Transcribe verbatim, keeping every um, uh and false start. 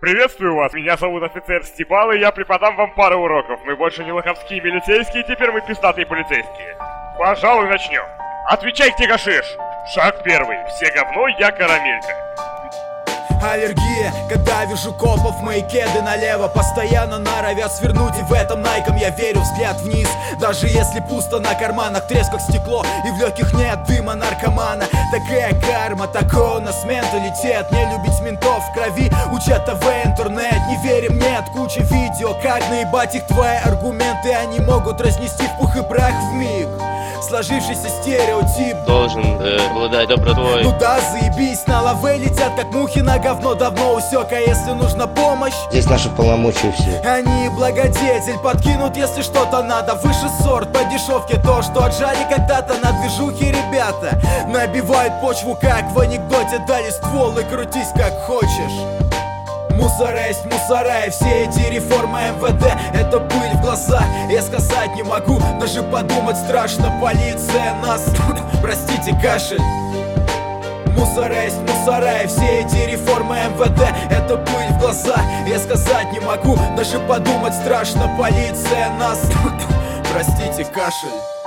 Приветствую вас, меня зовут офицер Степан, и я преподам вам пару уроков. Мы больше не лоховские милицейские, теперь мы пиздатые полицейские. Пожалуй, начнем. Отвечай, где гашиш. Шаг первый. Все говно, я карамелька. Аллергия, когда вижу копов, мои кеды налево постоянно норовят свернуть, и в этом найком я верю, взгляд вниз. Даже если пусто на карманах, треск как стекло, и в легких нет дыма наркомана. Такая карма, такой у нас менталитет. Не любить ментов в крови, учат ТВ, интернет. Не верим, нет, куча видео, как наебать их твои аргументы. Они могут разнести в пух и прах вмиг сложившийся стереотип. Должен э, обладать добротой. Ну да, заебись, на лаве летят как мухи на говно. Давно усек, а если нужна помощь, здесь наши полномочия все. они благодетель, подкинут, если что-то надо. Выше сорт, по дешевке то, что отжали когда-то на движухе ребята. Набивают почву, как в анекдоте. Дали ствол и крутись как хочешь. Мусора есть мусора, и все эти реформы эм вэ дэ — это пыль в глаза. Я сказать не могу, даже подумать страшно. Полиция нас, простите, кашель. Мусора есть мусора, и все эти реформы эм вэ дэ — это пыль в глаза. Я сказать не могу, даже подумать страшно. Полиция нас, простите, кашель.